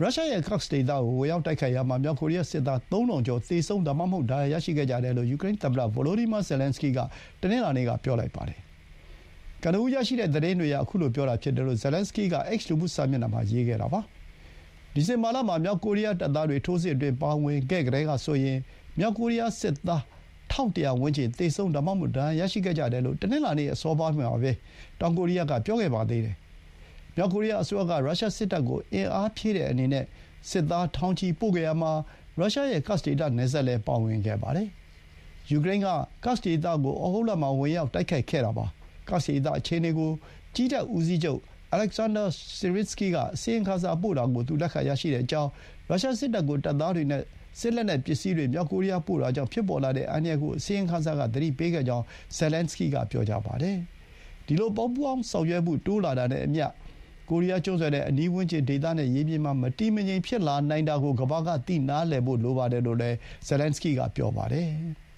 ရုရှားရဲ့ Kursk ဒေသကိုဝင်ရောက်တိုက်ခိုက်ရာမှာမြောက်ကိုရီးယားစစ်သား 3,000 ကျော်သေဆုံးဒါမှမဟုတ်ဒဏ်ရာရရှိခဲ့ကြတယ်လို့ယူကရိန်းသမ္မတ Volodymyr Zelenskyy ကတနင်္လာနေ့ကပြောလိုက်ပါတယ်။ကနဦးရရှိတဲ့သတင်းတွေအရအခုလိုပြောတာဖြစ်တယ်လို့ Zelenskyy က X လူမှုစာမျက်နှာမှာရေးခဲ့တာပါ။ဒီဇင်ဘာလမှာမြောက်ကိုရီးယားတပ်သားတွေထိုးစစ်အတွင်းပါဝင်ခဲ့ကတည်းကဆိုရင်မြောက်ကိုရီးယားစစ်သား 1,100 ဝန်းကျင်သေဆုံးဒါမှမဟုတ်ဒဏ်ရာရရှိခဲ့ကြတယ်လို့တနင်္လာနေ့အစောပိုင်းမှာပဲတောင်ကိုရီးယားကပြောခဲ့ပါသေးတယ်။မြောက်ကိုရီးယားအစိုးရကရုရှားစစ်တပ်ကိုအင်အားဖြည့်တဲ့အနေနဲ့စစ်သားထောင်ချီပို့ခဲ့ရာမှာရုရှားရဲ့ Kursk ဒေသနယ်စပ်လည်းပါဝင်ခဲ့ပါတယ်။ယူကရိန်းက Kursk ဒေသကိုဩဂုတ်လမှာဝင်ရောက်တိုက်ခိုက်ခဲ့တာပါ။ Kursk ဒေသအခြေအနေကိုကြည်းတပ်ဦးစီးချုပ် Alexander Syrsky ကအစီရင်ခံစာပို့တာကိုသူလက်ခံရရှိကြောင်းရုရှားစစ်တပ်ကိုတပ်သားတွေနဲ့စစ်လက်နက်ပစ္စည်းတွေမြောက်ကိုရီးယားပို့တာကြောင့်ဖြစ်ပေါ်လာတဲ့အန္တရာယ်ကိုအစီရင်ခံစာကသတိပေးခဲ့ကြောင်း Zelenskyy ကပြောပါတယ်။ဒီလိုပူးပေါင်းဆောင်ရွက်မှုတိုးလာတာနဲ့အမျှကိုရီးယားကျွန်းဆွယ်နဲ့အနီးဝန်းကျင်ဒေသနဲ့ရေပြင်မှာမတည်မငြိမ်ဖြစ်လာနိုင်တာကိုကမ္ဘာကသိနာလည်ဖို့လိုပါတယ်လို့လည်း Zelenskyy ကပြောပါတယ်။